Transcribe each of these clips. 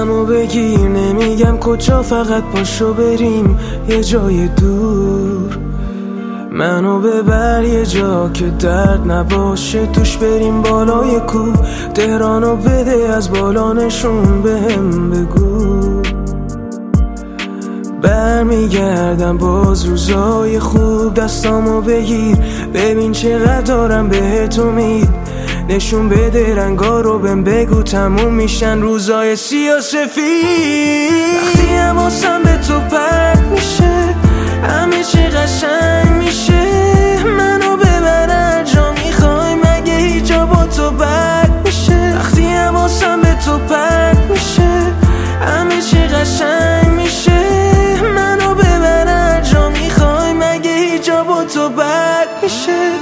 دستامو بگیر، نمیگم کجا، فقط پاشو بریم یه جای دور. منو ببر یه جا که درد نباشه توش، بریم بالای کوه. تهرانو بده از بالا نشون بهم بگو. برمیگردم باز روزای خوب. دستامو بگیر ببین چقدر دارم بهت امید. نشون بده رنگا رو بهم بگو، تموم میشن روزای سیاه سفید. وقتی حواسم به تو پرت میشه همه چی قشنگ میشه. منو ببر هر جا میخوای، مگه هیچ جا با تو بد میشه؟ وقتی حواسم به تو پرت میشه همه چی قشنگ میشه. منو ببر هر جا میخوای، مگه هیچ جا با تو بد میشه؟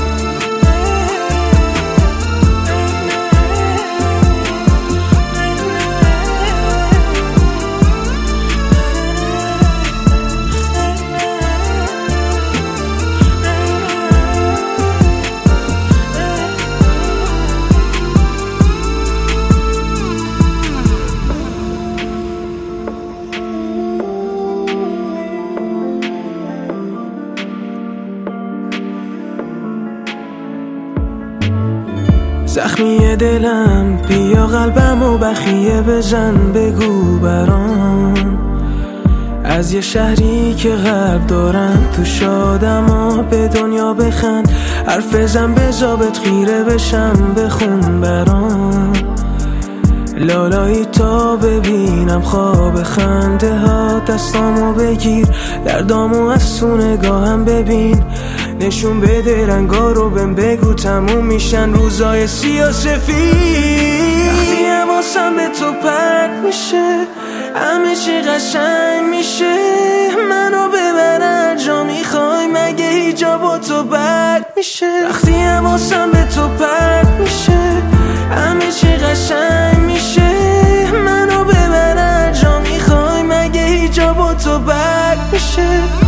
زخمی دلم بیا قلبمو بخیه بزن، بگو برام از یه شهری که قلب دارم تو شادم و به دنیا بخند. حرف بزن بزابت خیره بشم، بخون برام لالایی تا ببینم خواب خنده ها. دستامو بگیر دردامو از تو نگاهم ببین. نشون بده رنگا رو بهم بگو، تموم میشن روزای سیاه سفید. وقتی حواسم به تو پرت میشه همه چی قشنگ میشه. منو ببر هر جا میخوای، مگه هیچ جا با تو بد میشه؟ وقتی حواسم به تو پرت میشه همه چی قشنگ میشه. منو ببر هر جا میخوای، مگه هیچ جا با تو بد میشه؟